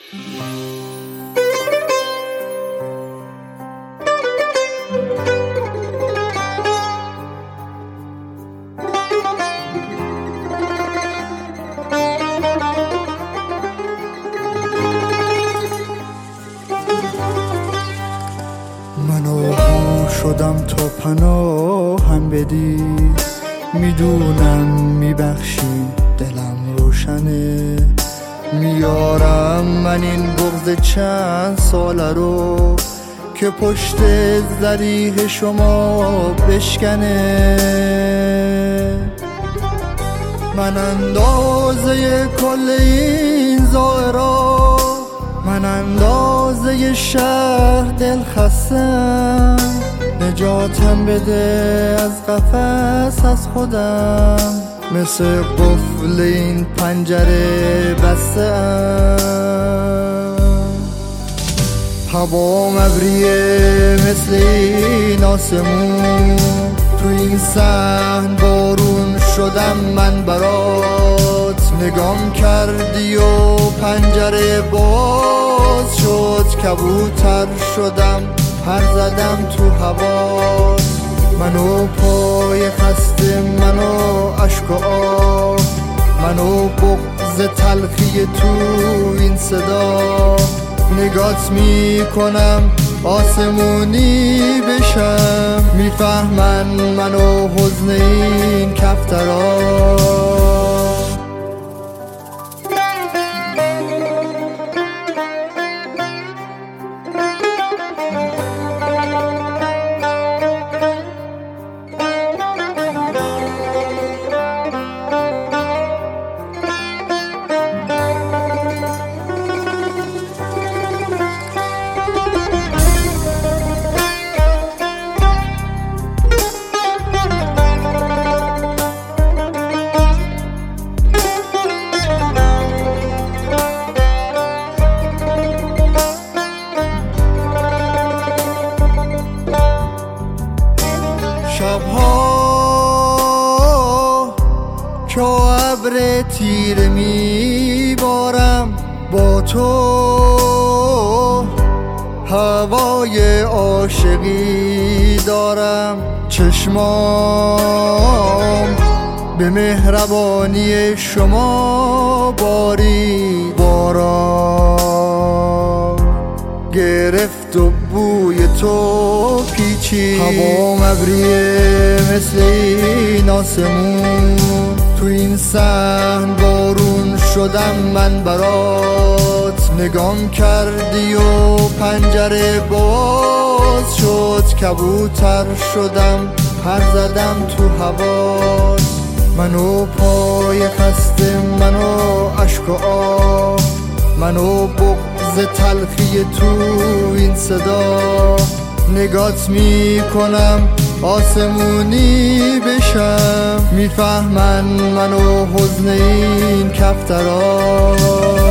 منو شدم تا پناهم بدی، میدونم میبخشی، دلم روشنه. میارم من این بغض چند ساله رو که پشت ذریح شما بشکنه. من اندازه کل این زائرا، من اندازه شهر دل خستم. نجاتم بده از قفس از خودم، مثل قفل این پنجره بستم. هوا ابریه مثل این آسمون، تو این صحن بارون شدم من برات. نگام کردی و پنجره باز شد، کبوتر شدم پر زدم تو هوات. منو پای خسته، منو عشق و آه، منو بغض تلخی تو این صدا. نگات میکنم آسمونی بشم، میفهمن منو حزن این کفترا. شبها که ابر تیره میبارم با تو، هوای عاشقی دارم. چشمام به مهربانی شما باری، باران گرفت و بوی تو پیچید. هوام ابریه مثل این آسمون، تو این صحن بارون شدم من برات. نگام کردی و پنجره باز شد، کبوتر شدم پر زدم تو هوات. منو پای خسته، منو عشق و آه، منو بغض تلخی تو این صدا. نگات میکنم آسمونی بشم، میفهمن منو حزن این کفترا.